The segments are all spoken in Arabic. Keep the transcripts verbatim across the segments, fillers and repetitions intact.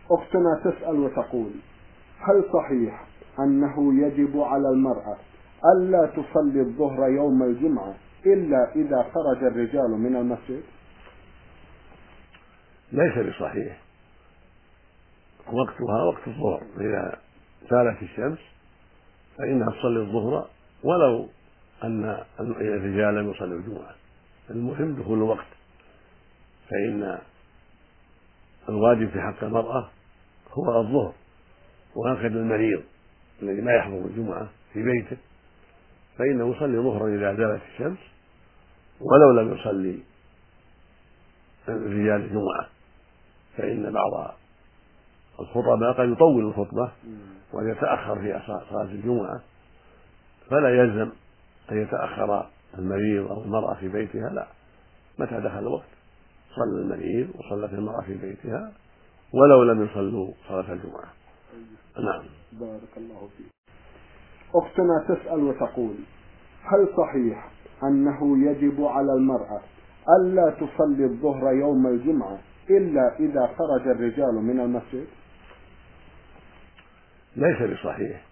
أختنا تسأل وتقول: هل صحيح أنه يجب على المرأة ألا تصلي الظهر يوم الجمعة إلا إذا خرج الرجال من المسجد؟ ليس بصحيح. وقتها وقت الظهر، إذا زالت الشمس فإنها تصلي الظهر ولو أن الرجال لم يصلوا الجمعة، المهم دخول الوقت، فإن الواجب في حق المرأة هو الظهر، وهكذا المريض الذي لا يحضر الجمعة في بيته فإنه يصلي ظهرا إذا زالت الشمس ولو لم يصلي الرجال الجمعة، فإن بعض الخطباء قد يطول الخطبة ويتأخر في صلاة الجمعة، فلا يلزم أن يتأخر المريض أو المرأة في بيتها، لا، متى دخل الوقت صلى المريض وصلت المرأة في بيتها ولو لم يصلوا صلاة الجمعة. نعم. بارك الله فيك. أختنا تسأل وتقول: هل صحيح أنه يجب على المرأة ألا تصلي الظهر يوم الجمعة إلا إذا خرج الرجال من المسجد؟ ليس بصحيح.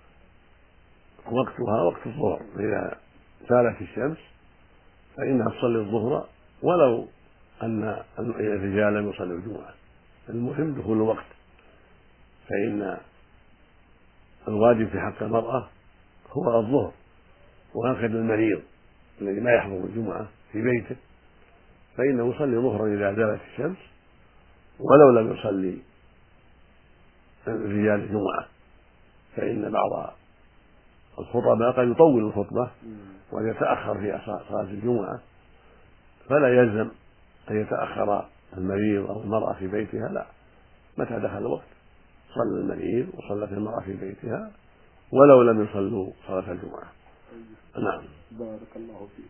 وقتها وقت الظهر، إذا زالت الشمس فإنها تصلي الظهر ولو أن الرجال لم يصلوا الجمعة، المهم دخول الوقت، فإن الواجب في حق المرأة هو الظهر، وهكذا المريض الذي لا يحضر الجمعة في بيته فإنه يصلي ظهرا إذا زالت الشمس ولو لم يصلي الرجال الجمعة، فإن بعض الخطباء قد يطول الخطبة ويتأخر في صلاة الجمعة، فلا يلزم أن يتأخر المريض أو المرأة في بيتها، لا، متى دخل الوقت صلى المريض وصلت المرأة في بيتها ولو لم يصلوا صلاة الجمعة. نعم. بارك الله فيك.